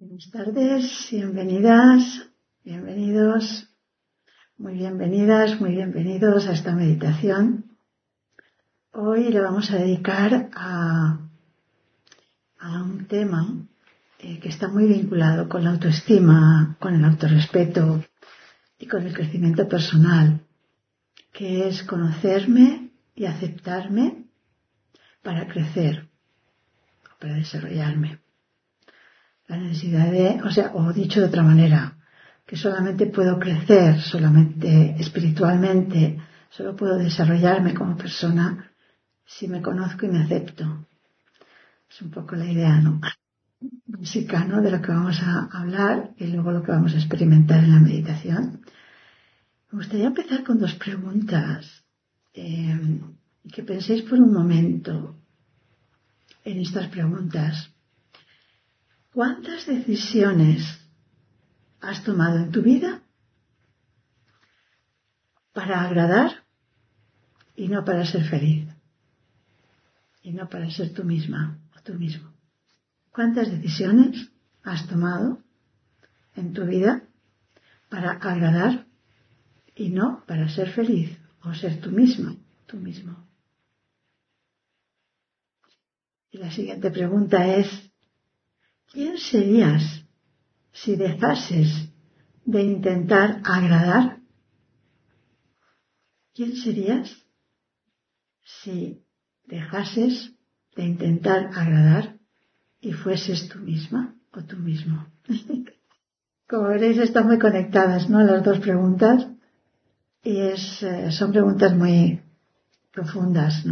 Buenas tardes, bienvenidas, bienvenidos, muy bienvenidas, muy bienvenidos a esta meditación. Hoy le vamos a dedicar a un tema que está muy vinculado con la autoestima, con el autorrespeto y con el crecimiento personal, que es conocerme y aceptarme para crecer, para desarrollarme. La necesidad o dicho de otra manera, que solamente puedo crecer, solamente espiritualmente, solo puedo desarrollarme como persona si me conozco y me acepto. Es un poco la idea, básica, de lo que vamos a hablar y luego lo que vamos a experimentar en la meditación. Me gustaría empezar con dos preguntas, que penséis por un momento en estas preguntas. ¿Cuántas decisiones has tomado en tu vida para agradar y no para ser feliz? Y no para ser tú misma o tú mismo. ¿Cuántas decisiones has tomado en tu vida para agradar y no para ser feliz o ser tú misma, tú mismo? Y la siguiente pregunta es, ¿quién serías si dejases de intentar agradar? ¿Quién serías si dejases de intentar agradar y fueses tú misma o tú mismo? Como veréis, están muy conectadas, las dos preguntas, y son preguntas muy profundas,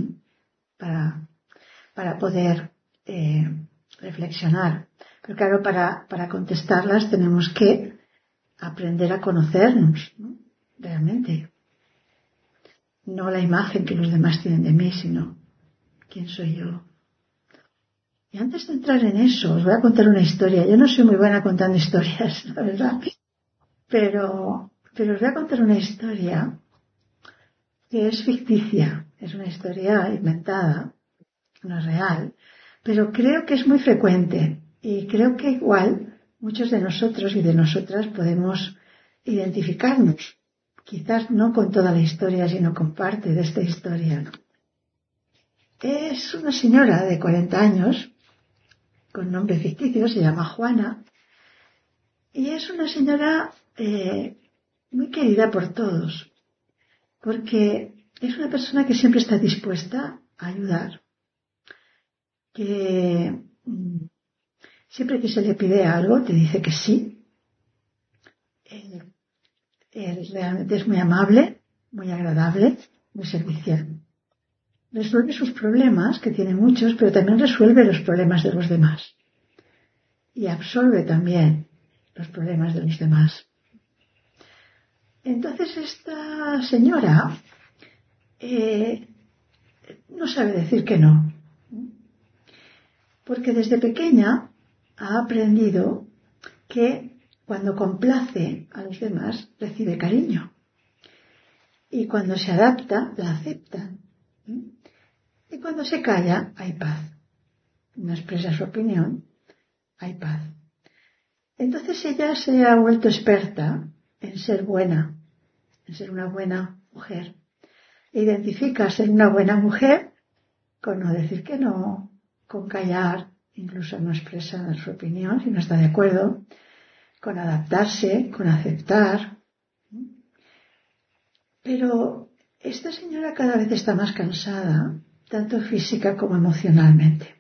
para poder reflexionar. Pero claro, para contestarlas tenemos que aprender a conocernos, realmente. No la imagen que los demás tienen de mí, sino quién soy yo. Y antes de entrar en eso, os voy a contar una historia. Yo no soy muy buena contando historias, la verdad. Pero os voy a contar una historia que es ficticia. Es una historia inventada, no es real. Pero creo que es muy frecuente. Y creo que igual muchos de nosotros y de nosotras podemos identificarnos. Quizás no con toda la historia, sino con parte de esta historia, Es una señora de 40 años, con nombre ficticio, se llama Juana, y es una señora muy querida por todos, porque es una persona que siempre está dispuesta a ayudar, que siempre que se le pide algo te dice que sí. Él realmente es muy amable, muy agradable, muy servicial. Resuelve sus problemas, que tiene muchos, pero también resuelve los problemas de los demás. Y absorbe también los problemas de los demás. Entonces esta señora no sabe decir que no. Porque desde pequeña ha aprendido que cuando complace a los demás recibe cariño. Y cuando se adapta, la aceptan. Y cuando se calla, hay paz. No expresa su opinión, hay paz. Entonces ella se ha vuelto experta en ser buena, en ser una buena mujer. Identifica ser una buena mujer con no decir que no, con callar, incluso no expresar su opinión si no está de acuerdo, con adaptarse, con aceptar. Pero esta señora cada vez está más cansada, tanto física como emocionalmente.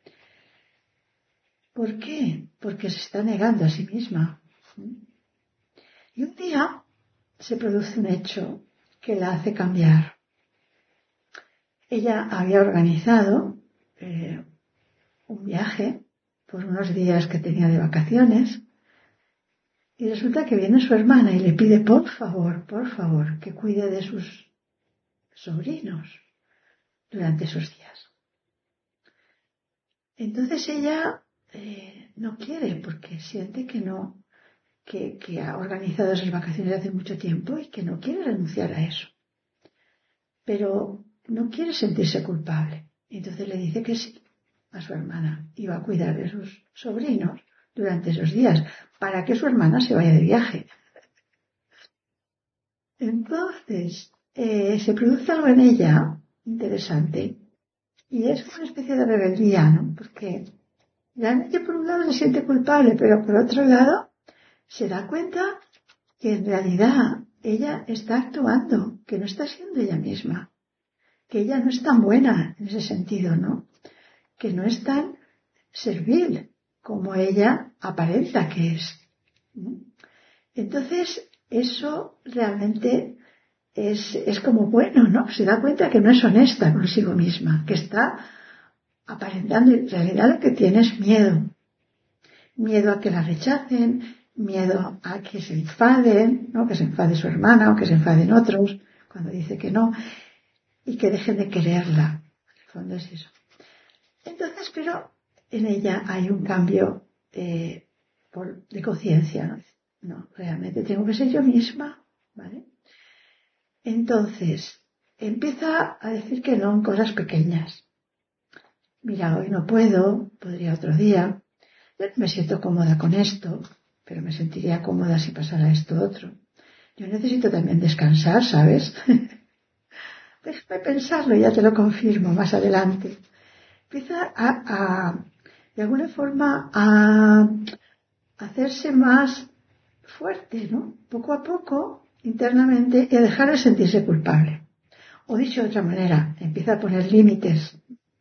¿Por qué? Porque se está negando a sí misma. Y un día se produce un hecho que la hace cambiar. Ella había organizado un viaje por unos días que tenía de vacaciones y resulta que viene su hermana y le pide por favor, que cuide de sus sobrinos durante esos días. Entonces ella no quiere porque siente que no, que ha organizado esas vacaciones hace mucho tiempo y que no quiere renunciar a eso. Pero no quiere sentirse culpable. Entonces le dice que sí a su hermana y va a cuidar de sus sobrinos durante esos días para que su hermana se vaya de viaje. Entonces, se produce algo en ella interesante y es una especie de rebeldía, ¿no? Porque realmente por un lado se siente culpable, pero por otro lado se da cuenta que en realidad ella está actuando, que no está siendo ella misma, que ella no es tan buena en ese sentido, ¿no? Que no es tan servil como ella aparenta que es, ¿no? Entonces, eso realmente es como bueno, ¿no? Se da cuenta que no es honesta consigo misma, que está aparentando en realidad lo que tiene es miedo. Miedo a que la rechacen, miedo a que se enfaden, ¿no? Que se enfade su hermana o que se enfaden otros cuando dice que no y que dejen de quererla. En el fondo es eso. Entonces, pero en ella hay un cambio de conciencia, ¿no? No, realmente tengo que ser yo misma, ¿vale? Entonces, empieza a decir que no en cosas pequeñas. Mira, hoy no puedo, podría otro día. Yo no me siento cómoda con esto, pero me sentiría cómoda si pasara esto otro. Yo necesito también descansar, ¿sabes? Déjame pensarlo, ya te lo confirmo más adelante. Empieza de alguna forma, a hacerse más fuerte, ¿no? Poco a poco, internamente, y a dejar de sentirse culpable. O dicho de otra manera, empieza a poner límites.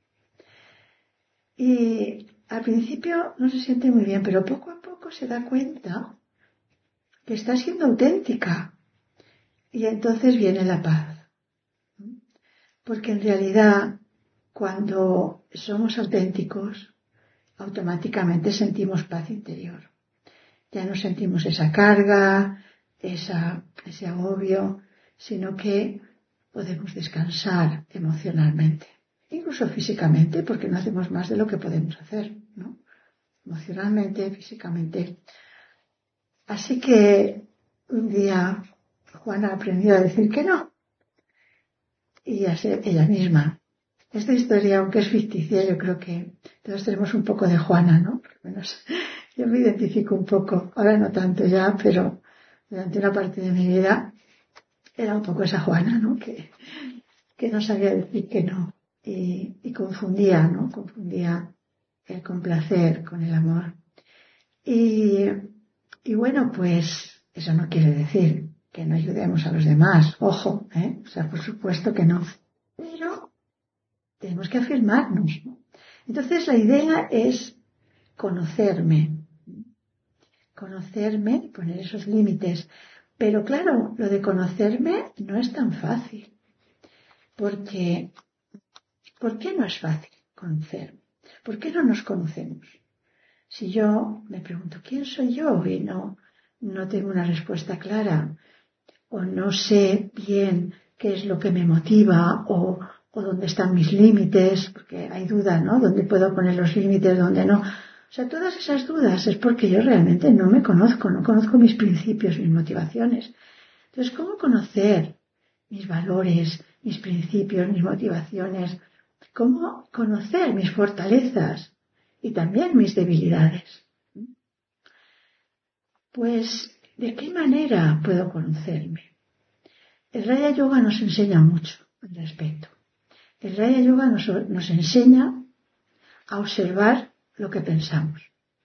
Y al principio no se siente muy bien, pero poco a poco se da cuenta que está siendo auténtica. Y entonces viene la paz. Porque en realidad, cuando somos auténticos, automáticamente sentimos paz interior. Ya no sentimos esa carga, ese agobio, sino que podemos descansar emocionalmente, incluso físicamente, porque no hacemos más de lo que podemos hacer, ¿no? Emocionalmente, físicamente. Así que un día Juana aprendió a decir que no y a ser ella misma. Esta historia, aunque es ficticia, yo creo que todos tenemos un poco de Juana, ¿no? Por lo menos yo me identifico un poco, ahora no tanto ya, pero durante una parte de mi vida era un poco esa Juana, ¿no? Que no sabía decir que no y confundía, ¿no? Confundía el complacer con el amor. Y, y bueno, pues eso no quiere decir que no ayudemos a los demás, ojo, ¿eh? O sea, por supuesto que no. Pero tenemos que afirmarnos, ¿no? Entonces la idea es conocerme, poner esos límites. Pero claro, lo de conocerme no es tan fácil, porque ¿por qué no es fácil conocerme? ¿Por qué no nos conocemos? Si yo me pregunto quién soy yo y no tengo una respuesta clara, o no sé bien qué es lo que me motiva, o dónde están mis límites, porque hay duda, ¿no? ¿Dónde puedo poner los límites, dónde no? O sea, todas esas dudas es porque yo realmente no me conozco, no conozco mis principios, mis motivaciones. Entonces, ¿cómo conocer mis valores, mis principios, mis motivaciones? ¿Cómo conocer mis fortalezas y también mis debilidades? Pues, ¿de qué manera puedo conocerme? El Raya Yoga nos enseña mucho al respecto. El Raya Yoga nos enseña a observar lo que pensamos.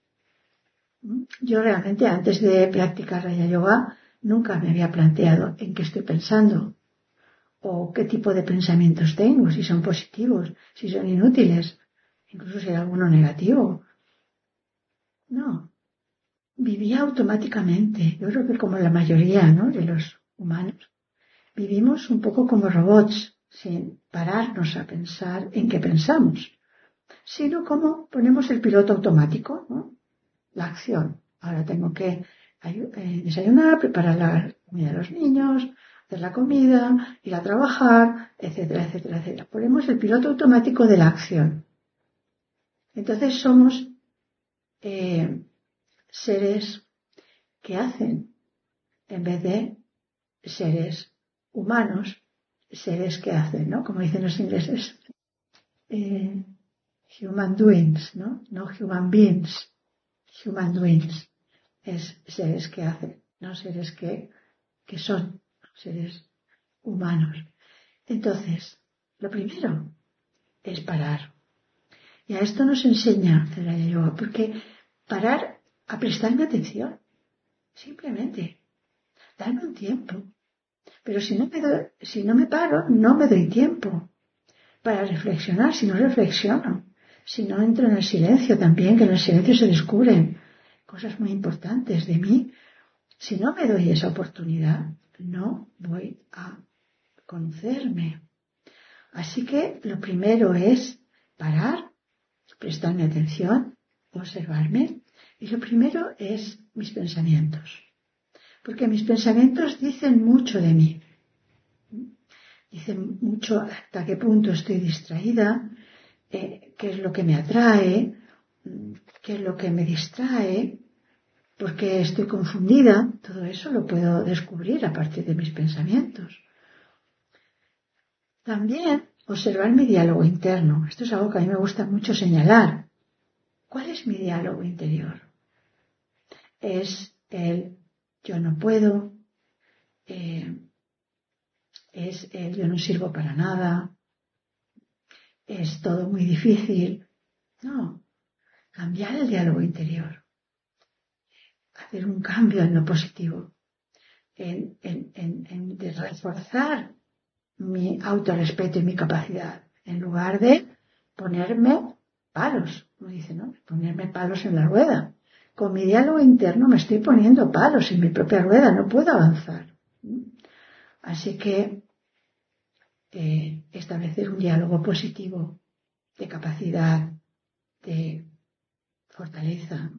Yo realmente antes de practicar Raya Yoga nunca me había planteado en qué estoy pensando o qué tipo de pensamientos tengo, si son positivos, si son inútiles, incluso si hay alguno negativo. No, vivía automáticamente. Yo creo que como la mayoría, ¿no?, de los humanos, vivimos un poco como robots, sin pararnos a pensar en qué pensamos, sino como ponemos el piloto automático, ¿no? La acción. Ahora tengo que desayunar, preparar la comida de los niños, hacer la comida, ir a trabajar, etcétera, etcétera, etcétera. Ponemos el piloto automático de la acción. Entonces somos seres que hacen en vez de seres humanos, seres que hacen, ¿no? Como dicen los ingleses, human doings, ¿no? No human beings. human doings, es seres que hacen, no seres que son, seres humanos. Entonces, lo primero es parar. Y a esto nos enseña el Raja Yoga, porque parar a prestarme atención, simplemente, darme un tiempo. Pero si no me paro, no me doy tiempo para reflexionar. Si no reflexiono, si no entro en el silencio también, que en el silencio se descubren cosas muy importantes de mí, si no me doy esa oportunidad, no voy a conocerme. Así que lo primero es parar, prestarme atención, observarme, y lo primero es mis pensamientos, porque mis pensamientos dicen mucho de mí. Dicen mucho hasta qué punto estoy distraída, qué es lo que me atrae, qué es lo que me distrae, por qué estoy confundida. Todo eso lo puedo descubrir a partir de mis pensamientos. También observar mi diálogo interno. Esto es algo que a mí me gusta mucho señalar. ¿Cuál es mi diálogo interior? Es el yo no puedo, es el yo no sirvo para nada, es todo muy difícil. No, cambiar el diálogo interior, hacer un cambio en lo positivo, en de reforzar mi autorrespeto y mi capacidad, en lugar de ponerme palos, como dice, ¿no? Ponerme palos en la rueda. Con mi diálogo interno me estoy poniendo palos en mi propia rueda, no puedo avanzar. Así que establecer un diálogo positivo de capacidad, de fortaleza.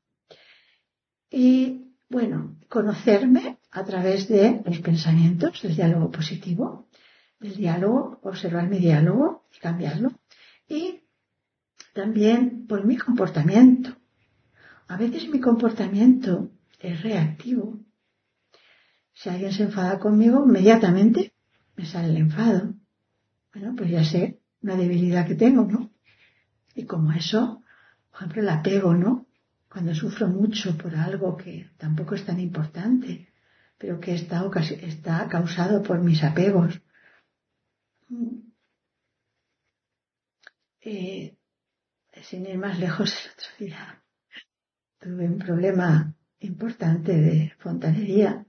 Y bueno, conocerme a través de los pensamientos, del diálogo positivo, del diálogo, observar mi diálogo y cambiarlo. Y también por mi comportamiento. A veces mi comportamiento es reactivo. Si alguien se enfada conmigo, inmediatamente me sale el enfado. Bueno, pues ya sé una debilidad que tengo, ¿no? Y como eso, por ejemplo, el apego, ¿no? Cuando sufro mucho por algo que tampoco es tan importante, pero que está causado por mis apegos. Sin ir más lejos, el otro día tuve un problema importante de fontanería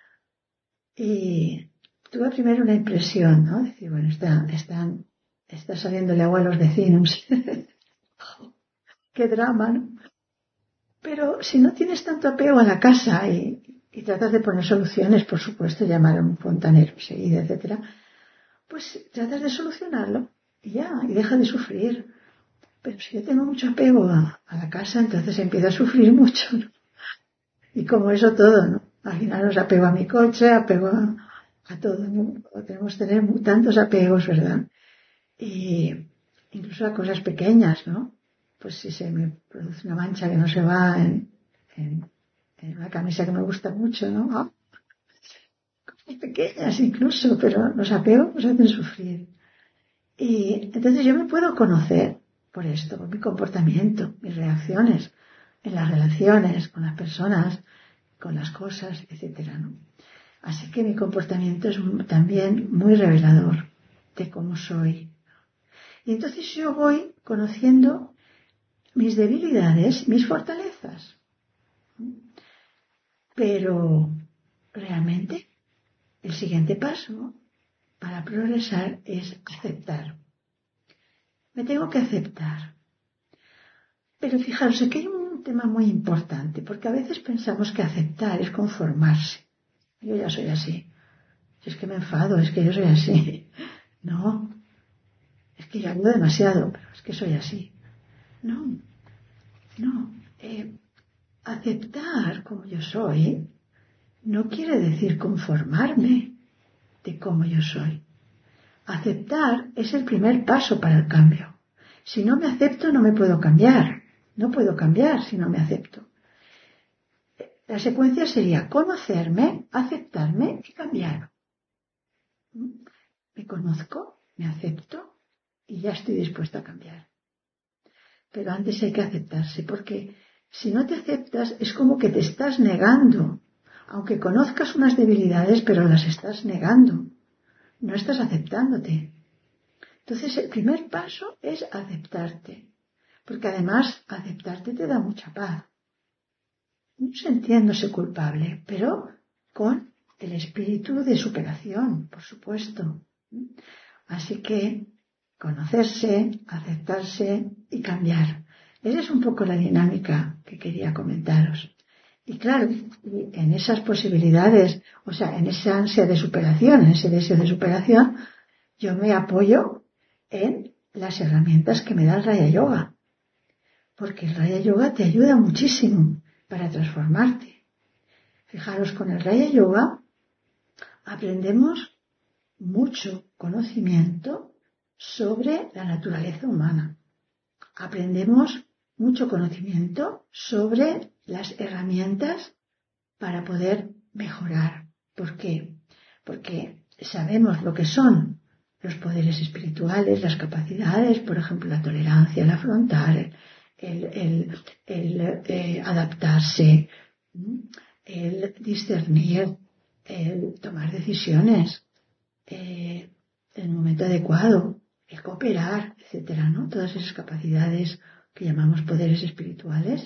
y tuve primero una impresión, ¿no? Decir, bueno, está saliéndole agua a los vecinos. Qué drama, ¿no? Pero si no tienes tanto apego a la casa y tratas de poner soluciones, por supuesto, llamar a un fontanero enseguida, etcétera, pues tratas de solucionarlo y ya, y deja de sufrir. Pero si yo tengo mucho apego a la casa, entonces empiezo a sufrir mucho, ¿no? Y como eso todo, ¿no? Al final nos apego a mi coche, apego a todo, ¿no? Tenemos que tener tantos apegos, ¿verdad? Y incluso a cosas pequeñas, ¿no? Pues si se me produce una mancha que no se va en, en una camisa que me gusta mucho, ¿no? Cosas pequeñas incluso, pero los apegos nos hacen sufrir. Y entonces yo me puedo conocer por esto, por mi comportamiento, mis reacciones en las relaciones, con las personas, con las cosas, etcétera, ¿no? Así que mi comportamiento es también muy revelador de cómo soy. Y entonces yo voy conociendo mis debilidades, mis fortalezas. Pero realmente el siguiente paso para progresar es aceptar. Me tengo que aceptar. Pero fijaros, aquí hay un tema muy importante, porque a veces pensamos que aceptar es conformarse. Yo ya soy así. Si es que me enfado, es que yo soy así. No, es que yo hablo demasiado, pero es que soy así. No, no. Aceptar como yo soy no quiere decir conformarme de cómo yo soy. Aceptar es el primer paso para el cambio. Si no me acepto, no me puedo cambiar. No puedo cambiar si no me acepto. La secuencia sería conocerme, aceptarme y cambiar. Me conozco, me acepto y ya estoy dispuesta a cambiar. Pero antes hay que aceptarse porque Si no te aceptas, es como que te estás negando. Aunque conozcas unas debilidades, pero las estás negando. No estás aceptándote. Entonces, el primer paso es aceptarte. Porque además, aceptarte te da mucha paz. No sintiéndose culpable, pero con el espíritu de superación, por supuesto. Así que conocerse, aceptarse y cambiar. Esa es un poco la dinámica que quería comentaros. Y claro, en esas posibilidades, o sea, en esa ansia de superación, en ese deseo de superación, yo me apoyo en las herramientas que me da el Raya Yoga. Porque el Raya Yoga te ayuda muchísimo para transformarte. Fijaros, con el Raya Yoga aprendemos mucho conocimiento sobre la naturaleza humana. Aprendemos mucho conocimiento sobre las herramientas para poder mejorar. ¿Por qué? Porque sabemos lo que son los poderes espirituales, las capacidades, por ejemplo, la tolerancia, el afrontar, el adaptarse, el discernir, el tomar decisiones, en el momento adecuado, el cooperar, etcétera, ¿no? Todas esas capacidades que llamamos poderes espirituales,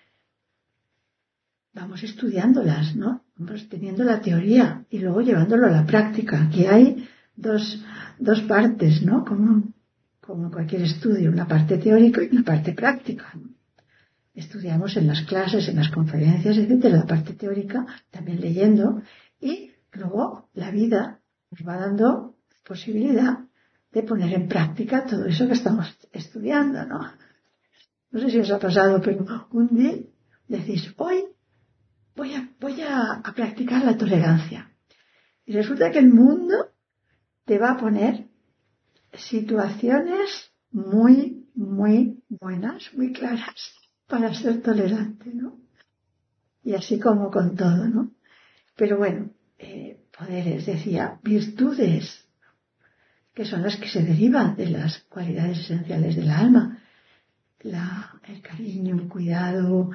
vamos estudiándolas, ¿no? Vamos teniendo la teoría y luego llevándolo a la práctica. Aquí hay dos partes, ¿no? Como en cualquier estudio, una parte teórica y una parte práctica, ¿no? Estudiamos en las clases, en las conferencias, etcétera, la parte teórica, también leyendo, y luego la vida nos va dando posibilidad de poner en práctica todo eso que estamos estudiando, ¿no? No sé si os ha pasado, pero un día decís, hoy voy a practicar la tolerancia. Y resulta que el mundo te va a poner situaciones muy, muy buenas, muy claras para ser tolerante, ¿no? Y así como con todo, ¿no? Pero bueno, poderes, decía, virtudes, que son las que se derivan de las cualidades esenciales del alma. El cariño, el cuidado,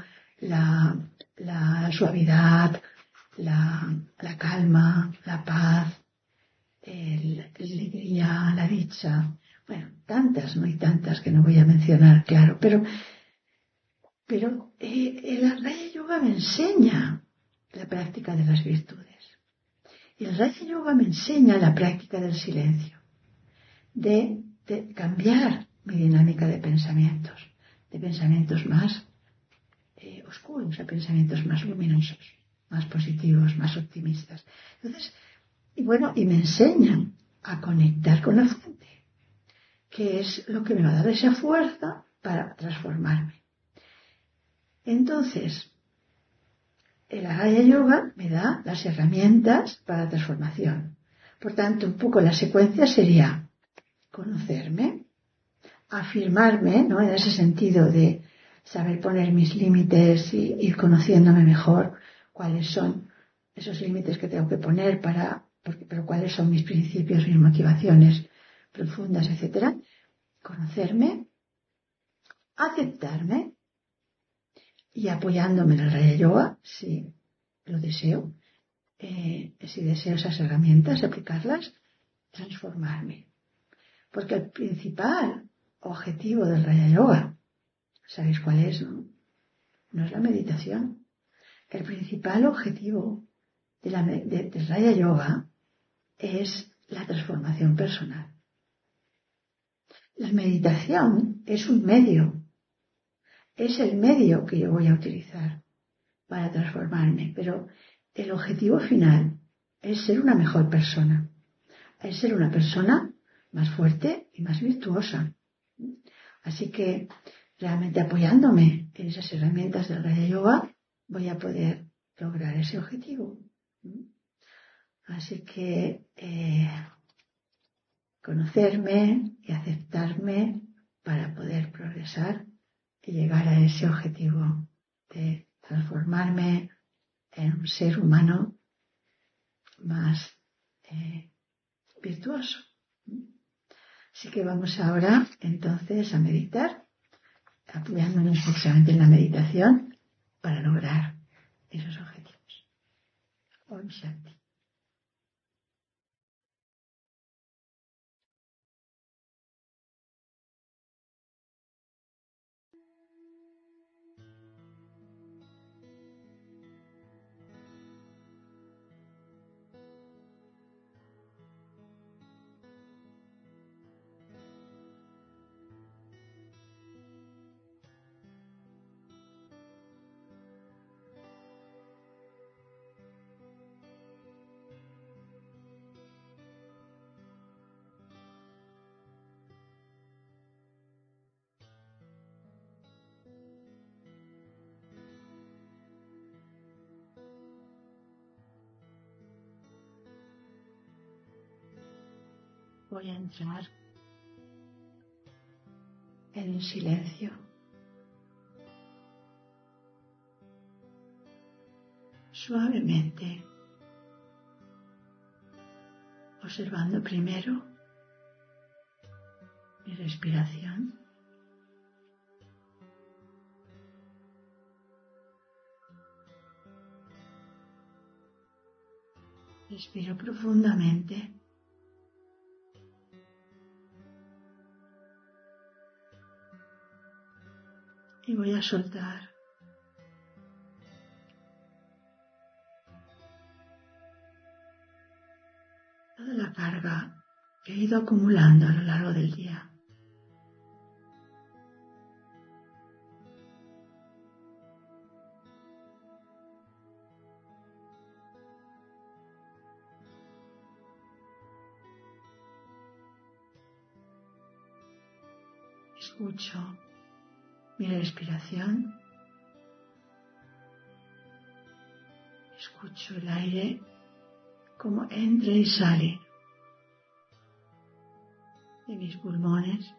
la suavidad, la calma, la paz, la alegría, la dicha. Bueno, tantas, no hay tantas que no voy a mencionar, claro, pero el Raya Yoga me enseña la práctica de las virtudes. Y el Raya Yoga me enseña la práctica del silencio, de cambiar mi dinámica de pensamientos más oscuros a pensamientos más luminosos, más positivos, más optimistas. Entonces, y me enseñan a conectar con la fuente, que es lo que me va a dar esa fuerza para transformarme. Entonces, el Raya Yoga me da las herramientas para la transformación. Por tanto, un poco la secuencia sería conocerme, afirmarme, ¿no? En ese sentido de saber poner mis límites y ir conociéndome mejor cuáles son esos límites que tengo que poner pero cuáles son mis principios, mis motivaciones profundas, etcétera. Conocerme, aceptarme y apoyándome en el Raya Yoga, si lo deseo, si deseo esas herramientas, aplicarlas, transformarme. Porque el principal objetivo del Raya Yoga, ¿sabéis cuál es? No es la meditación. El principal objetivo del Raya Yoga es la transformación personal. La meditación es un medio, es el medio que yo voy a utilizar para transformarme, pero el objetivo final es ser una mejor persona, es ser una persona más fuerte y más virtuosa. Así que realmente apoyándome en esas herramientas del Raya Yoga voy a poder lograr ese objetivo. Así que conocerme y aceptarme para poder progresar y llegar a ese objetivo de transformarme en un ser humano más virtuoso. Así que vamos ahora entonces a meditar, apoyándonos precisamente en la meditación, para lograr esos objetivos. Om Shanti. Voy a entrar en un silencio, suavemente, observando primero mi respiración. Respiro profundamente. Y voy a soltar toda la carga que he ido acumulando a lo largo del día. Escucho mi respiración. Escucho el aire como entra y sale de mis pulmones.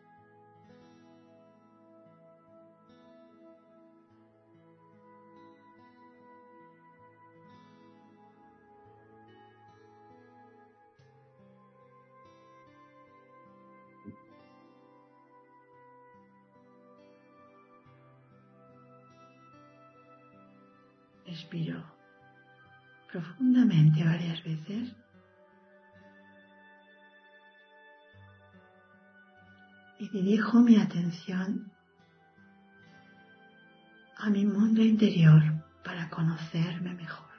Respiro profundamente varias veces y dirijo mi atención a mi mundo interior para conocerme mejor.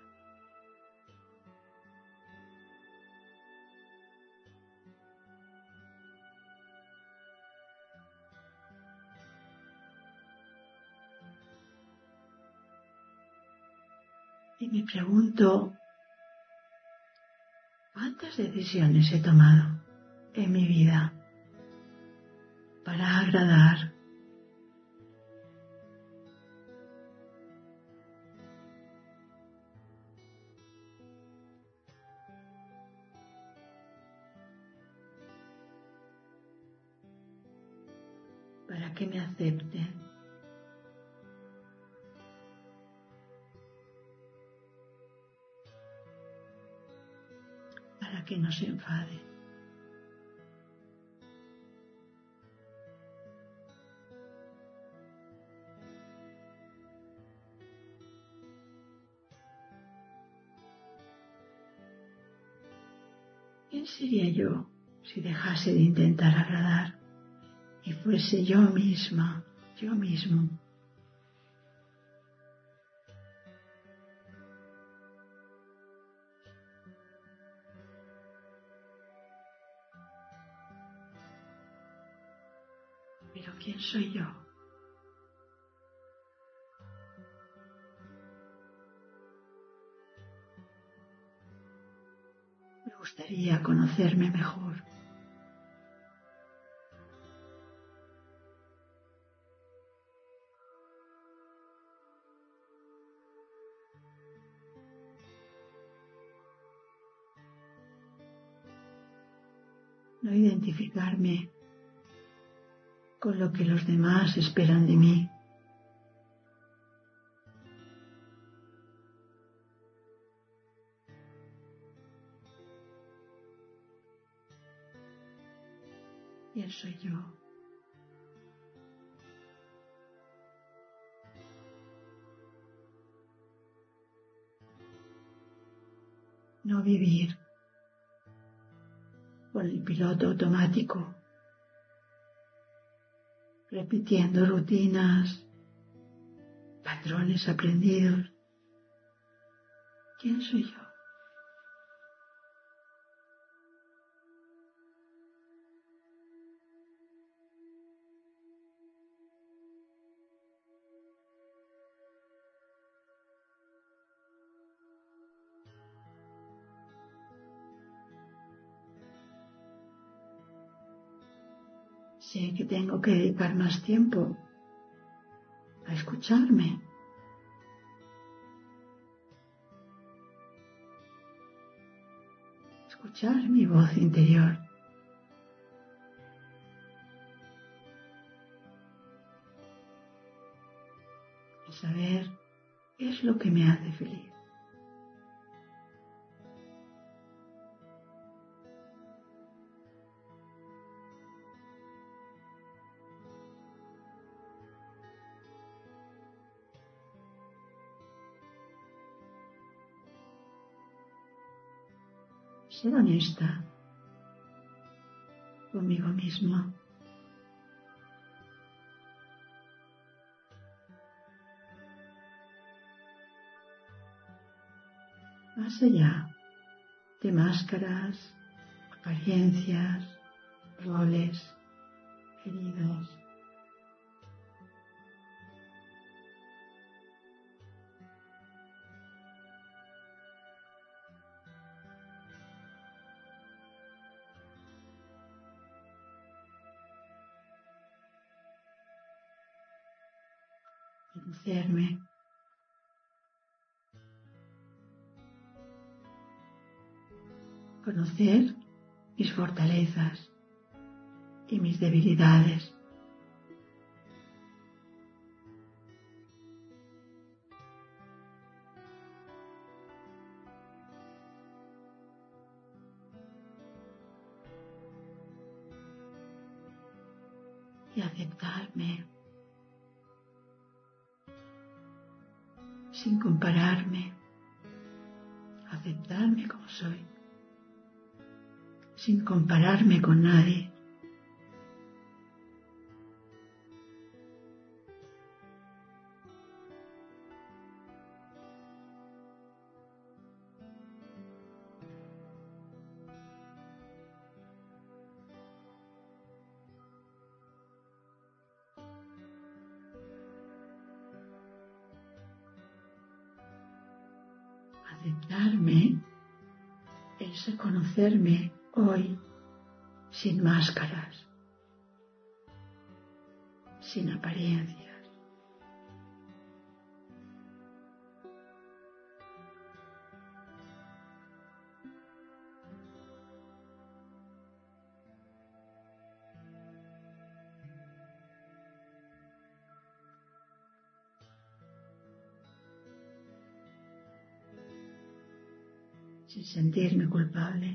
Y me pregunto, ¿cuántas decisiones he tomado en mi vida para agradar, para que me acepten, para que no se enfaden? ¿Quién sería yo si dejase de intentar agradar y fuese yo misma, yo mismo? Pero ¿quién soy yo? Me gustaría conocerme mejor. No identificarme con lo que los demás esperan de mí. ¿Quién soy yo? no vivir con el piloto automático, repitiendo rutinas, patrones aprendidos. ¿Quién soy yo? Sé que tengo que dedicar más tiempo a escucharme. Escuchar mi voz interior. Y saber qué es lo que me hace feliz. Ser honesta conmigo mismo. Más allá de máscaras, apariencias, roles, heridos. Conocerme. Conocer mis fortalezas y mis debilidades. Y aceptarme sin compararme, aceptarme como soy, sin compararme con nadie. Aceptarme es reconocerme hoy sin máscaras, sin apariencias. Sin sentirme culpable.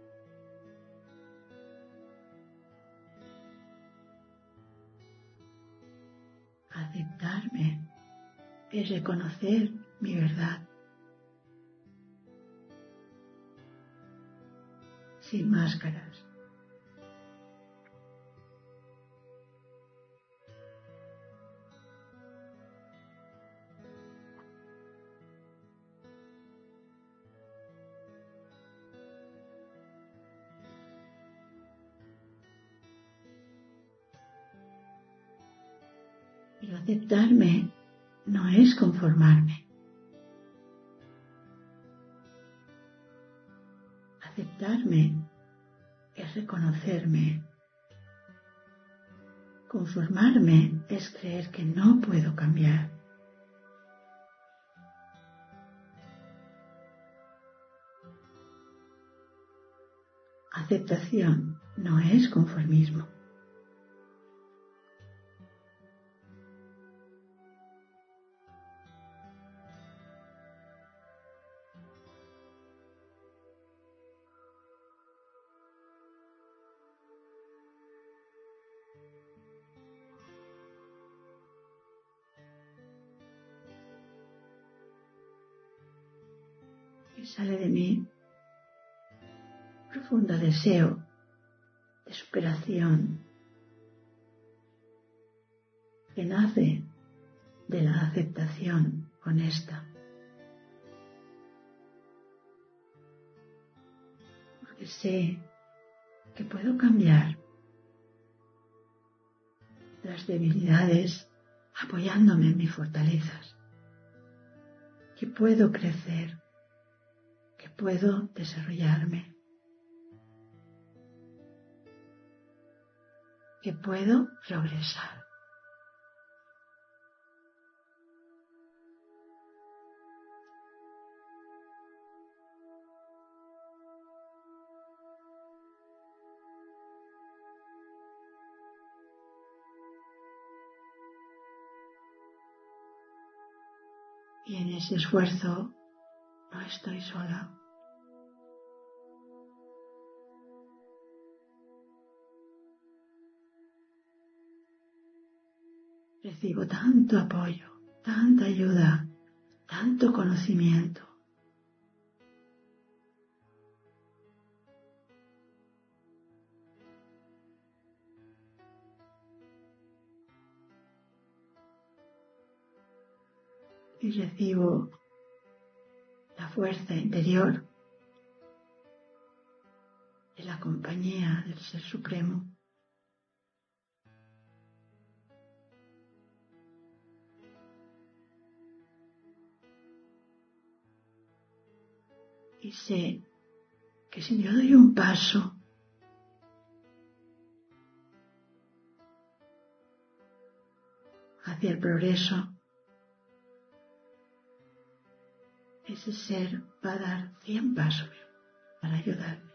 Aceptarme es reconocer mi verdad, sin máscaras. Pero aceptarme no es conformarme. Aceptarme es reconocerme. Conformarme es creer que no puedo cambiar. Aceptación no es conformismo. Que sale de mí profundo deseo de superación que nace de la aceptación honesta. Porque sé que puedo cambiar las debilidades apoyándome en mis fortalezas, que puedo crecer, que puedo desarrollarme, que puedo progresar. Y en ese esfuerzo no estoy sola. Recibo tanto apoyo, tanta ayuda, tanto conocimiento. Y recibo la fuerza interior de la compañía del Ser Supremo. Y sé que si yo doy un paso hacia el progreso, ese ser va a dar 100 pasos para ayudarme.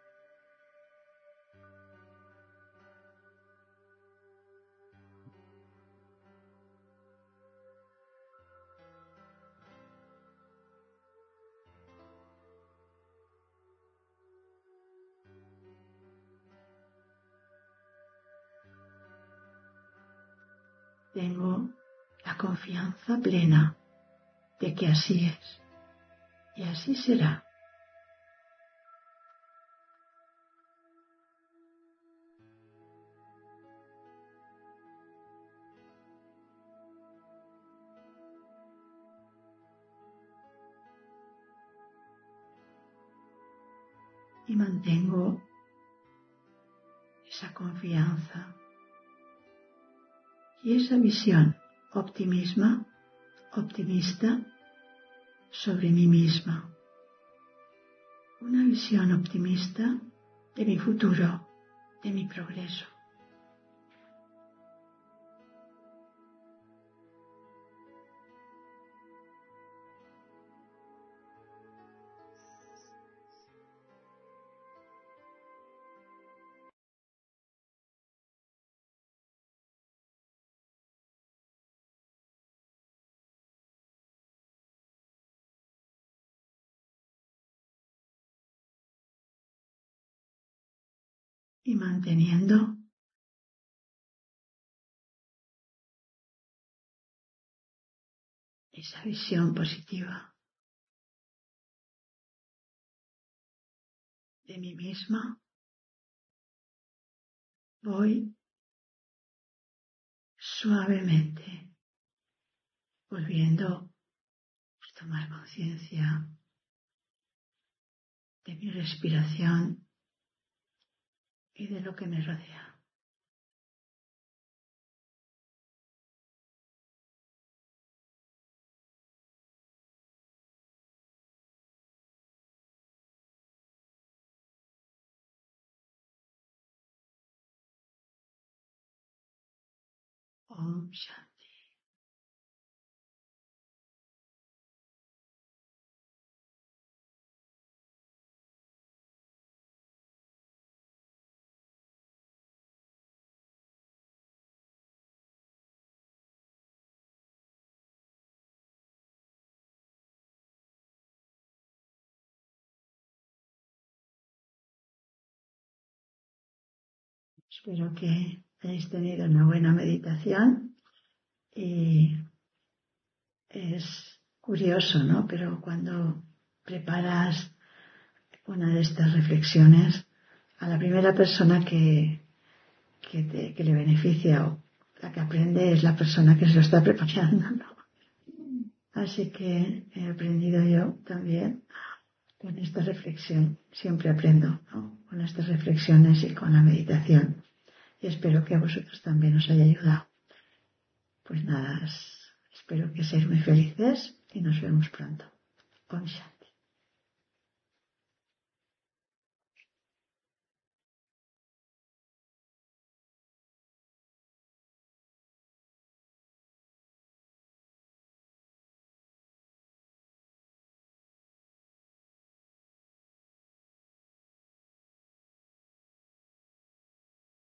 Tengo la confianza plena de que así es y así será. Y mantengo esa confianza y esa visión optimista sobre mí misma. Una visión optimista de mi futuro, de mi progreso. Y manteniendo esa visión positiva de mí misma, voy suavemente volviendo a tomar conciencia de mi respiración y de lo que me rodea. Om Shanti. Espero que hayáis tenido una buena meditación y es curioso, ¿no? Pero cuando preparas una de estas reflexiones a la primera persona que le beneficia, o la que aprende es la persona que se lo está preparando, ¿no? Así que he aprendido yo también con esta reflexión. Siempre aprendo, ¿no? Con estas reflexiones y con la meditación. Y espero que a vosotros también os haya ayudado. Pues nada, espero que seáis muy felices y nos vemos pronto. Om Shanti.